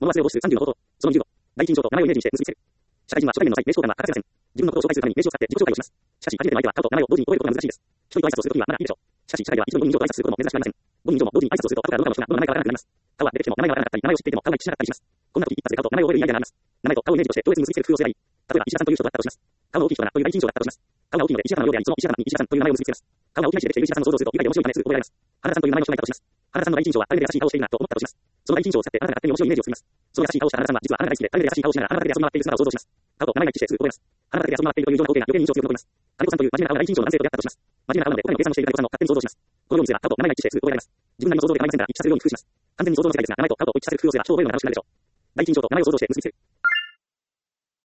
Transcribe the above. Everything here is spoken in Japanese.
物忘れを防止する30の方法。その20度。第一印象と名前をイメージにして結びつける。社会人は初対面の際、名刺交換は欠かせません。自分のことを紹介するために名刺を使って自己紹介をします。しかし、初めての相手は顔と名前を同時に覚えることが難しいです。一人と挨拶をするときはまだいいでしょう。しかし、社会では一度に5人以上と挨拶することも珍しくありません。5人以上も同時に挨拶をすると後からどのかの人がどの名前かわからなくなります。顔は出てきても名前がわからなかったり、名前を知っていても顔が一致しなかったりします。こんな時一発で顔と名前を覚えるいいアイデアがあります。名前と顔をイメージとして同列に結びつける工夫をすればいい。例えば、石田さんという人だったとします。顔が大きい人だなという第一印象だったとします。顔が大きいので石田さんのようであり、その石田さんに石田さんという名前を結びつけます。顔が大きな字で出てきている石田さんを想像すると意外で面白いためすぐ覚えられます。原田さんという名前の人がいたとします。原田さんの第一印象はあれで優しい顔をしているなと思ったとします。その第一印象を使ってあなたが勝手に面白いイメージを作ります。その優しい顔をした原田さんは実はあなたが大好きで、あれで優しい顔をしながらあなただけで遊び回っている姿を想像します。顔と名前が一致してすぐ覚えます。あなただけで遊び回っているという異常な光景が余計に印象を強く残ります。金子さんという真面目な顔が第一印象の男性と出会ったとします。真面目な顔なので、お金の計算をしている金子さんを勝手に想像します。このようにすれば顔と名前が一致してすぐ覚えられます。自分なりの想像で構いませんから一致させるように工夫します。完全に想像の世界ですが、名前と顔と一致させる工夫をすれば超覚えるのが楽しくなるでしょう。第一印象と名前を想像して結びつける。